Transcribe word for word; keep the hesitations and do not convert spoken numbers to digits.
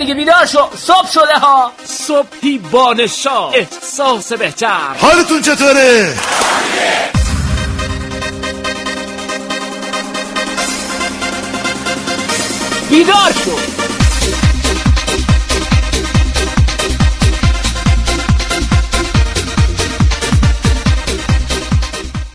دیگه بیدار شو، صبح شده ها. صبحی بانشا، احساس بهتر. حالتون چطوره؟ بیدار شو.